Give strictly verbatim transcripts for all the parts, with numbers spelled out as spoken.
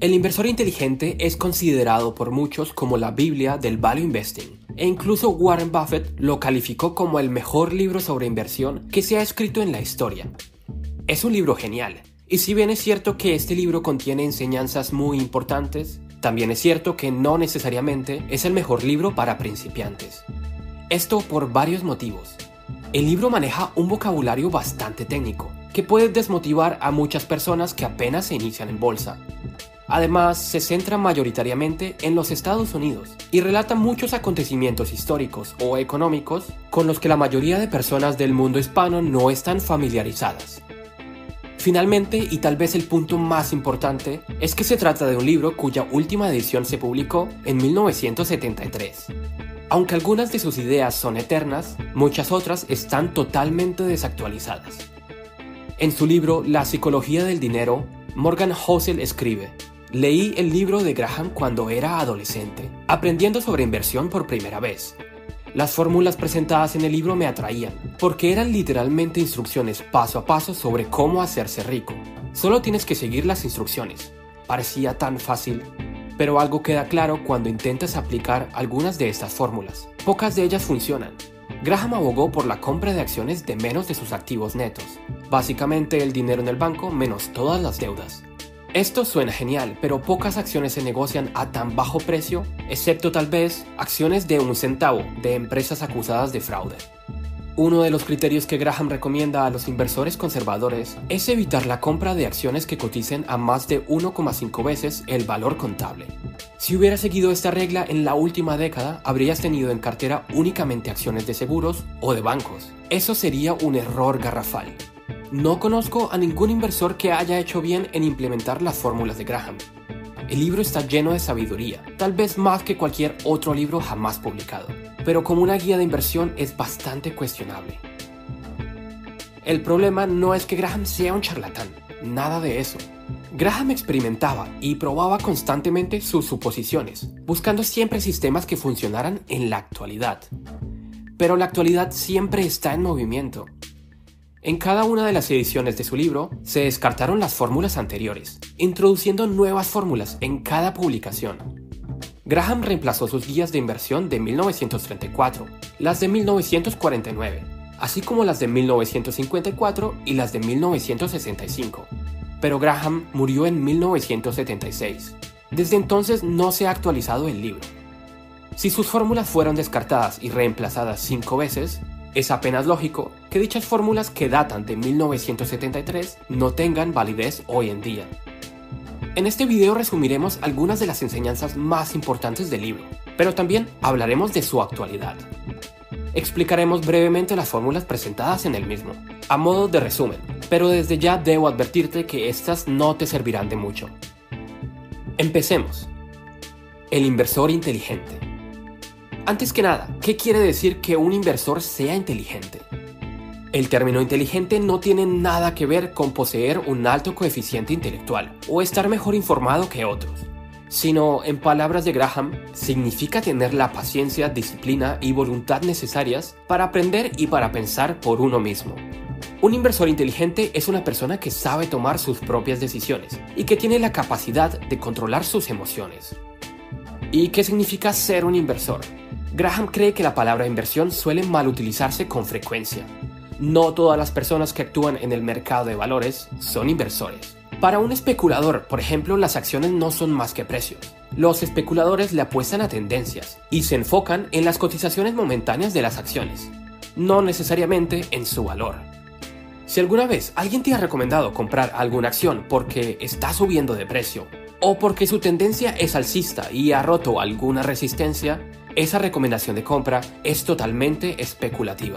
El inversor inteligente es considerado por muchos como la Biblia del value investing, e incluso Warren Buffett lo calificó como el mejor libro sobre inversión que se ha escrito en la historia. Es un libro genial, y si bien es cierto que este libro contiene enseñanzas muy importantes, también es cierto que no necesariamente es el mejor libro para principiantes. Esto por varios motivos. El libro maneja un vocabulario bastante técnico, que puede desmotivar a muchas personas que apenas se inician en bolsa. Además, se centra mayoritariamente en los Estados Unidos y relata muchos acontecimientos históricos o económicos con los que la mayoría de personas del mundo hispano no están familiarizadas. Finalmente, y tal vez el punto más importante, es que se trata de un libro cuya última edición se publicó en mil novecientos setenta y tres. Aunque algunas de sus ideas son eternas, muchas otras están totalmente desactualizadas. En su libro La psicología del dinero, Morgan Housel escribe: leí el libro de Graham cuando era adolescente, aprendiendo sobre inversión por primera vez. Las fórmulas presentadas en el libro me atraían, porque eran literalmente instrucciones paso a paso sobre cómo hacerse rico. Solo tienes que seguir las instrucciones. Parecía tan fácil, pero algo queda claro cuando intentas aplicar algunas de estas fórmulas. Pocas de ellas funcionan. Graham abogó por la compra de acciones de menos de sus activos netos, básicamente el dinero en el banco menos todas las deudas. Esto suena genial, pero pocas acciones se negocian a tan bajo precio, excepto tal vez acciones de un centavo de empresas acusadas de fraude. Uno de los criterios que Graham recomienda a los inversores conservadores es evitar la compra de acciones que coticen a más de uno coma cinco veces el valor contable. Si hubieras seguido esta regla en la última década, habrías tenido en cartera únicamente acciones de seguros o de bancos. Eso sería un error garrafal. No conozco a ningún inversor que haya hecho bien en implementar las fórmulas de Graham. El libro está lleno de sabiduría, tal vez más que cualquier otro libro jamás publicado, pero como una guía de inversión es bastante cuestionable. El problema no es que Graham sea un charlatán, nada de eso. Graham experimentaba y probaba constantemente sus suposiciones, buscando siempre sistemas que funcionaran en la actualidad. Pero la actualidad siempre está en movimiento. En cada una de las ediciones de su libro se descartaron las fórmulas anteriores, introduciendo nuevas fórmulas en cada publicación. Graham reemplazó sus guías de inversión de mil novecientos treinta y cuatro, las de mil novecientos cuarenta y nueve, así como las de mil novecientos cincuenta y cuatro y las de mil novecientos sesenta y cinco. Pero Graham murió en mil novecientos setenta y seis. Desde entonces no se ha actualizado el libro. Si sus fórmulas fueron descartadas y reemplazadas cinco veces, es apenas lógico que dichas fórmulas que datan de mil novecientos setenta y tres no tengan validez hoy en día. En este video resumiremos algunas de las enseñanzas más importantes del libro, pero también hablaremos de su actualidad. Explicaremos brevemente las fórmulas presentadas en el mismo, a modo de resumen, pero desde ya debo advertirte que estas no te servirán de mucho. Empecemos. El inversor inteligente. Antes que nada, ¿qué quiere decir que un inversor sea inteligente? El término inteligente no tiene nada que ver con poseer un alto coeficiente intelectual o estar mejor informado que otros, sino, en palabras de Graham, significa tener la paciencia, disciplina y voluntad necesarias para aprender y para pensar por uno mismo. Un inversor inteligente es una persona que sabe tomar sus propias decisiones y que tiene la capacidad de controlar sus emociones. ¿Y qué significa ser un inversor? Graham cree que la palabra inversión suele mal utilizarse con frecuencia. No todas las personas que actúan en el mercado de valores son inversores. Para un especulador, por ejemplo, las acciones no son más que precios. Los especuladores le apuestan a tendencias y se enfocan en las cotizaciones momentáneas de las acciones, no necesariamente en su valor. Si alguna vez alguien te ha recomendado comprar alguna acción porque está subiendo de precio o porque su tendencia es alcista y ha roto alguna resistencia, esa recomendación de compra es totalmente especulativa.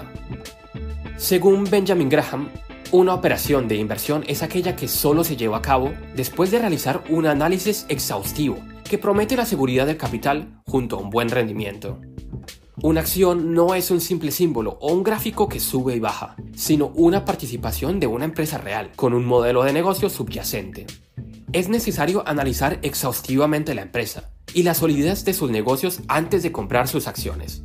Según Benjamin Graham, una operación de inversión es aquella que solo se lleva a cabo después de realizar un análisis exhaustivo que promete la seguridad del capital junto a un buen rendimiento. Una acción no es un simple símbolo o un gráfico que sube y baja, sino una participación de una empresa real con un modelo de negocio subyacente. Es necesario analizar exhaustivamente la empresa y la solidez de sus negocios antes de comprar sus acciones.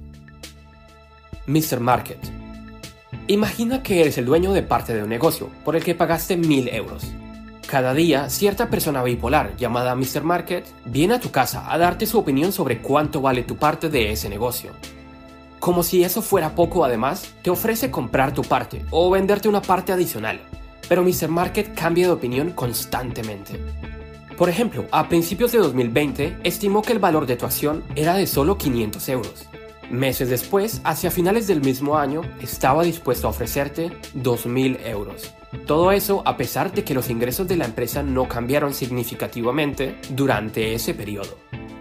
mister Market. Imagina que eres el dueño de parte de un negocio por el que pagaste mil euros. Cada día, cierta persona bipolar llamada míster Market viene a tu casa a darte su opinión sobre cuánto vale tu parte de ese negocio. Como si eso fuera poco, además, te ofrece comprar tu parte o venderte una parte adicional, pero míster Market cambia de opinión constantemente. Por ejemplo, a principios de dos mil veinte, estimó que el valor de tu acción era de solo quinientos euros. Meses después, hacia finales del mismo año, estaba dispuesto a ofrecerte dos mil euros. Todo eso a pesar de que los ingresos de la empresa no cambiaron significativamente durante ese periodo.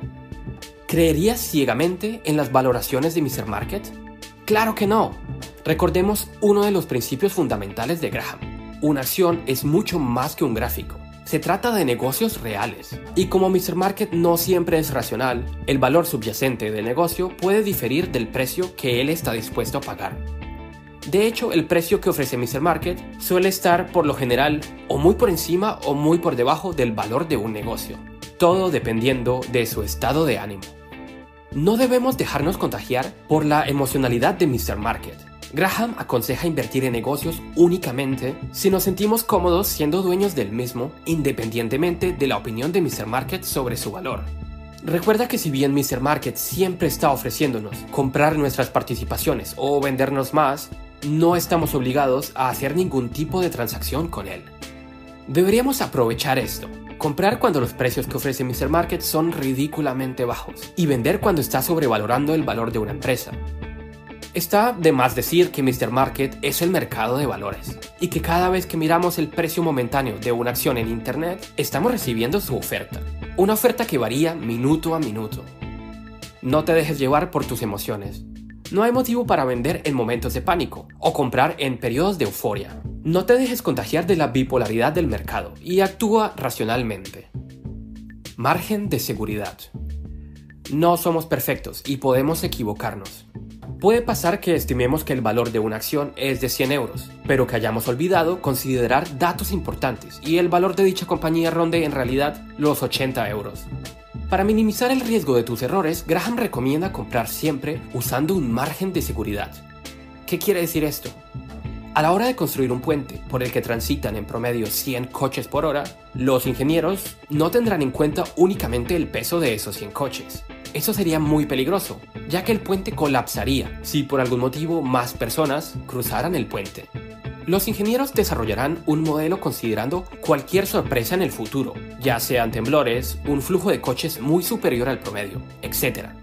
¿Creerías ciegamente en las valoraciones de míster Market? ¡Claro que no! Recordemos uno de los principios fundamentales de Graham. Una acción es mucho más que un gráfico. Se trata de negocios reales. Y como míster Market no siempre es racional, el valor subyacente del negocio puede diferir del precio que él está dispuesto a pagar. De hecho, el precio que ofrece míster Market suele estar por lo general o muy por encima o muy por debajo del valor de un negocio. Todo dependiendo de su estado de ánimo. No debemos dejarnos contagiar por la emocionalidad de míster Market. Graham aconseja invertir en negocios únicamente si nos sentimos cómodos siendo dueños del mismo, independientemente de la opinión de míster Market sobre su valor. Recuerda que si bien míster Market siempre está ofreciéndonos comprar nuestras participaciones o vendernos más, no estamos obligados a hacer ningún tipo de transacción con él. Deberíamos aprovechar esto. Comprar cuando los precios que ofrece míster Market son ridículamente bajos y vender cuando está sobrevalorando el valor de una empresa. Está de más decir que míster Market es el mercado de valores y que cada vez que miramos el precio momentáneo de una acción en internet, estamos recibiendo su oferta. Una oferta que varía minuto a minuto. No te dejes llevar por tus emociones. No hay motivo para vender en momentos de pánico o comprar en periodos de euforia. No te dejes contagiar de la bipolaridad del mercado y actúa racionalmente. Margen de seguridad. No somos perfectos y podemos equivocarnos. Puede pasar que estimemos que el valor de una acción es de cien euros, pero que hayamos olvidado considerar datos importantes y el valor de dicha compañía ronde en realidad los ochenta euros. Para minimizar el riesgo de tus errores, Graham recomienda comprar siempre usando un margen de seguridad. ¿Qué quiere decir esto? A la hora de construir un puente por el que transitan en promedio cien coches por hora, los ingenieros no tendrán en cuenta únicamente el peso de esos cien coches. Eso sería muy peligroso, ya que el puente colapsaría si por algún motivo más personas cruzaran el puente. Los ingenieros desarrollarán un modelo considerando cualquier sorpresa en el futuro, ya sean temblores, un flujo de coches muy superior al promedio, etcétera.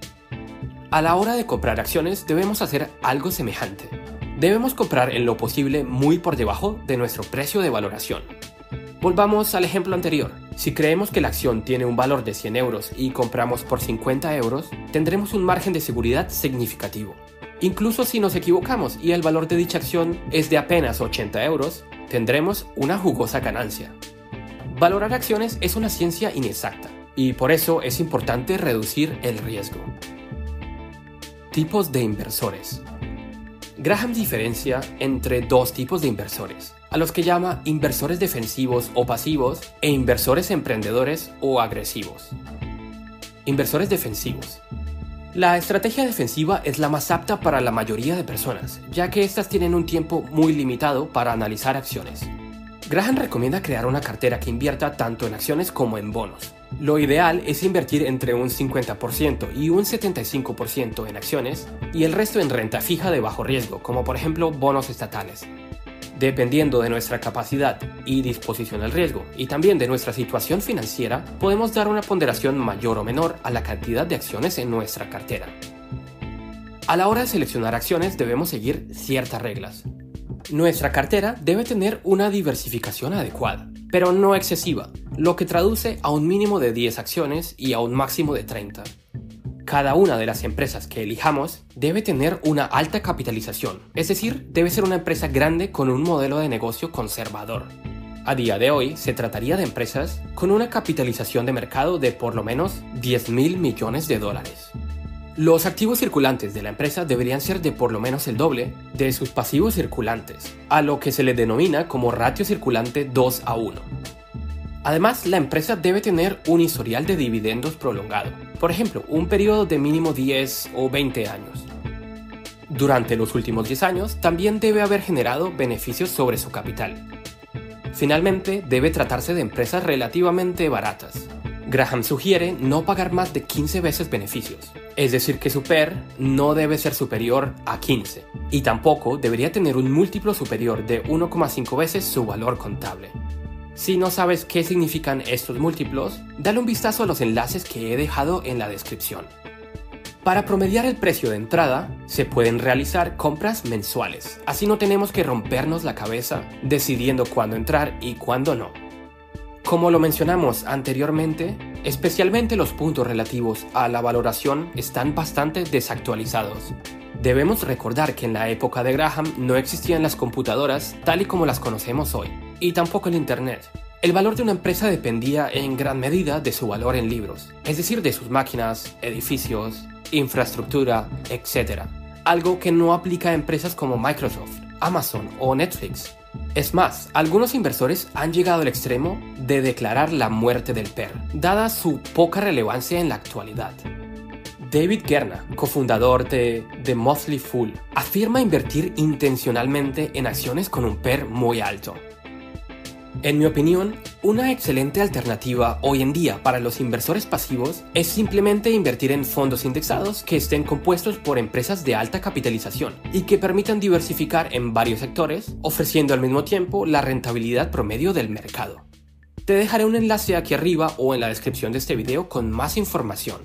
A la hora de comprar acciones debemos hacer algo semejante. Debemos comprar en lo posible muy por debajo de nuestro precio de valoración. Volvamos al ejemplo anterior. Si creemos que la acción tiene un valor de cien euros y compramos por cincuenta euros, tendremos un margen de seguridad significativo. Incluso si nos equivocamos y el valor de dicha acción es de apenas ochenta euros, tendremos una jugosa ganancia. Valorar acciones es una ciencia inexacta y por eso es importante reducir el riesgo. Tipos de inversores. Graham diferencia entre dos tipos de inversores, a los que llama inversores defensivos o pasivos e inversores emprendedores o agresivos. Inversores defensivos. La estrategia defensiva es la más apta para la mayoría de personas, ya que éstas tienen un tiempo muy limitado para analizar acciones. Graham recomienda crear una cartera que invierta tanto en acciones como en bonos. Lo ideal es invertir entre un cincuenta por ciento y un setenta y cinco por ciento en acciones y el resto en renta fija de bajo riesgo, como por ejemplo bonos estatales. Dependiendo de nuestra capacidad y disposición al riesgo y también de nuestra situación financiera, podemos dar una ponderación mayor o menor a la cantidad de acciones en nuestra cartera. A la hora de seleccionar acciones debemos seguir ciertas reglas. Nuestra cartera debe tener una diversificación adecuada, pero no excesiva, lo que traduce a un mínimo de diez acciones y a un máximo de treinta. Cada una de las empresas que elijamos debe tener una alta capitalización, es decir, debe ser una empresa grande con un modelo de negocio conservador. A día de hoy se trataría de empresas con una capitalización de mercado de por lo menos diez mil millones de dólares. Los activos circulantes de la empresa deberían ser de por lo menos el doble de sus pasivos circulantes, a lo que se le denomina como ratio circulante dos a uno. Además, la empresa debe tener un historial de dividendos prolongado, por ejemplo, un periodo de mínimo diez o veinte años. Durante los últimos diez años, también debe haber generado beneficios sobre su capital. Finalmente, debe tratarse de empresas relativamente baratas. Graham sugiere no pagar más de quince veces beneficios, es decir que su P E R no debe ser superior a quince, y tampoco debería tener un múltiplo superior de uno coma cinco veces su valor contable. Si no sabes qué significan estos múltiplos, dale un vistazo a los enlaces que he dejado en la descripción. Para promediar el precio de entrada, se pueden realizar compras mensuales, así no tenemos que rompernos la cabeza decidiendo cuándo entrar y cuándo no. Como lo mencionamos anteriormente, especialmente los puntos relativos a la valoración están bastante desactualizados. Debemos recordar que en la época de Graham no existían las computadoras tal y como las conocemos hoy, y tampoco el Internet. El valor de una empresa dependía en gran medida de su valor en libros, es decir, de sus máquinas, edificios, infraestructura, etcétera. Algo que no aplica a empresas como Microsoft, Amazon o Netflix. Es más, algunos inversores han llegado al extremo de declarar la muerte del P E R, dada su poca relevancia en la actualidad. David Gerna, cofundador de The Motley Fool, afirma invertir intencionalmente en acciones con un P E R muy alto. En mi opinión, una excelente alternativa hoy en día para los inversores pasivos es simplemente invertir en fondos indexados que estén compuestos por empresas de alta capitalización y que permitan diversificar en varios sectores, ofreciendo al mismo tiempo la rentabilidad promedio del mercado. Te dejaré un enlace aquí arriba o en la descripción de este video con más información.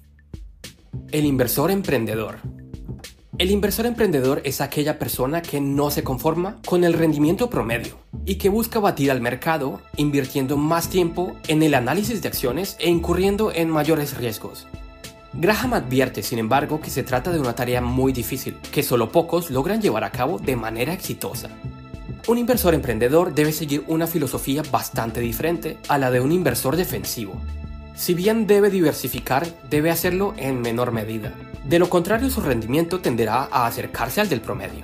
El inversor emprendedor. El inversor emprendedor es aquella persona que no se conforma con el rendimiento promedio y que busca batir al mercado invirtiendo más tiempo en el análisis de acciones e incurriendo en mayores riesgos. Graham advierte, sin embargo, que se trata de una tarea muy difícil, que solo pocos logran llevar a cabo de manera exitosa. Un inversor emprendedor debe seguir una filosofía bastante diferente a la de un inversor defensivo. Si bien debe diversificar, debe hacerlo en menor medida. De lo contrario, su rendimiento tenderá a acercarse al del promedio.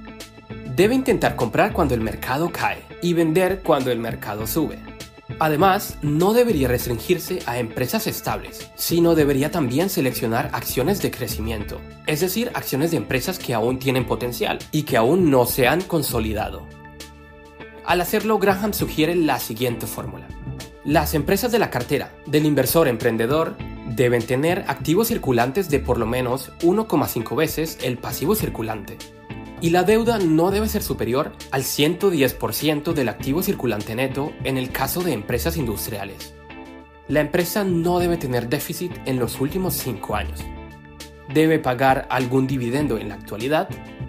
Debe intentar comprar cuando el mercado cae y vender cuando el mercado sube. Además, no debería restringirse a empresas estables, sino debería también seleccionar acciones de crecimiento, es decir, acciones de empresas que aún tienen potencial y que aún no se han consolidado. Al hacerlo, Graham sugiere la siguiente fórmula. Las empresas de la cartera del inversor emprendedor deben tener activos circulantes de por lo menos uno coma cinco veces el pasivo circulante. Y la deuda no debe ser superior al ciento diez por ciento del activo circulante neto en el caso de empresas industriales. La empresa no debe tener déficit en los últimos cinco años. Debe pagar algún dividendo en la actualidad.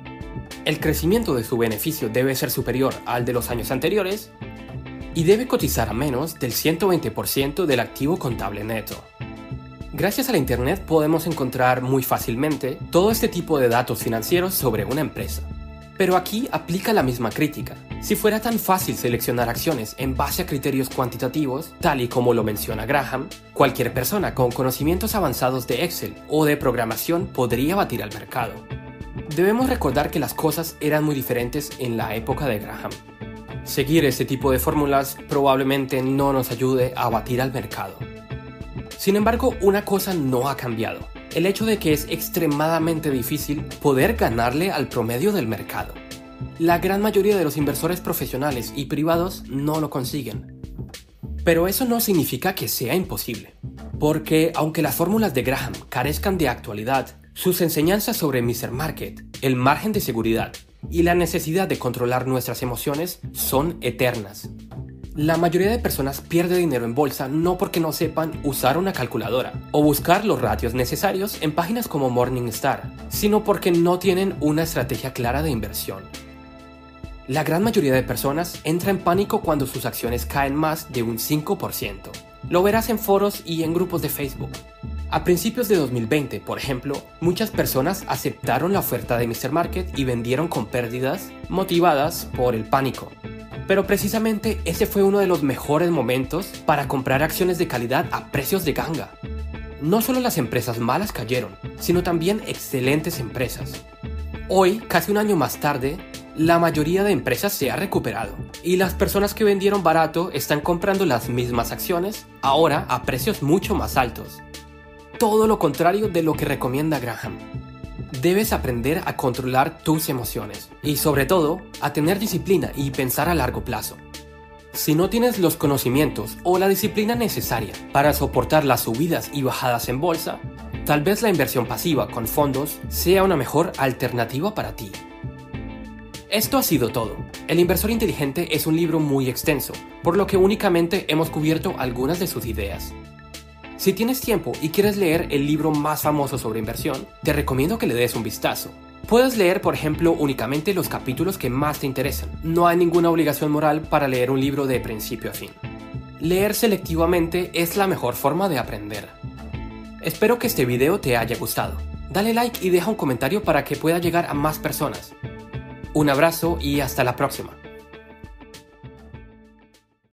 El crecimiento de su beneficio debe ser superior al de los años anteriores. Y debe cotizar a menos del ciento veinte por ciento del activo contable neto. Gracias a la Internet podemos encontrar muy fácilmente todo este tipo de datos financieros sobre una empresa. Pero aquí aplica la misma crítica. Si fuera tan fácil seleccionar acciones en base a criterios cuantitativos, tal y como lo menciona Graham, cualquier persona con conocimientos avanzados de Excel o de programación podría batir al mercado. Debemos recordar que las cosas eran muy diferentes en la época de Graham. Seguir este tipo de fórmulas probablemente no nos ayude a batir al mercado. Sin embargo, una cosa no ha cambiado: el hecho de que es extremadamente difícil poder ganarle al promedio del mercado. La gran mayoría de los inversores profesionales y privados no lo consiguen. Pero eso no significa que sea imposible, porque aunque las fórmulas de Graham carezcan de actualidad, sus enseñanzas sobre míster Market, el margen de seguridad y la necesidad de controlar nuestras emociones son eternas. La mayoría de personas pierde dinero en bolsa no porque no sepan usar una calculadora o buscar los ratios necesarios en páginas como Morningstar, sino porque no tienen una estrategia clara de inversión. La gran mayoría de personas entra en pánico cuando sus acciones caen más de un cinco por ciento. Lo verás en foros y en grupos de Facebook. A principios de dos mil veinte, por ejemplo, muchas personas aceptaron la oferta de míster Market y vendieron con pérdidas motivadas por el pánico. Pero precisamente ese fue uno de los mejores momentos para comprar acciones de calidad a precios de ganga. No solo las empresas malas cayeron, sino también excelentes empresas. Hoy, casi un año más tarde, la mayoría de empresas se ha recuperado y las personas que vendieron barato están comprando las mismas acciones, ahora a precios mucho más altos. Todo lo contrario de lo que recomienda Graham. Debes aprender a controlar tus emociones y, sobre todo, a tener disciplina y pensar a largo plazo. Si no tienes los conocimientos o la disciplina necesaria para soportar las subidas y bajadas en bolsa, tal vez la inversión pasiva con fondos sea una mejor alternativa para ti. Esto ha sido todo. El Inversor Inteligente es un libro muy extenso, por lo que únicamente hemos cubierto algunas de sus ideas. Si tienes tiempo y quieres leer el libro más famoso sobre inversión, te recomiendo que le des un vistazo. Puedes leer, por ejemplo, únicamente los capítulos que más te interesan. No hay ninguna obligación moral para leer un libro de principio a fin. Leer selectivamente es la mejor forma de aprender. Espero que este video te haya gustado. Dale like y deja un comentario para que pueda llegar a más personas. Un abrazo y hasta la próxima.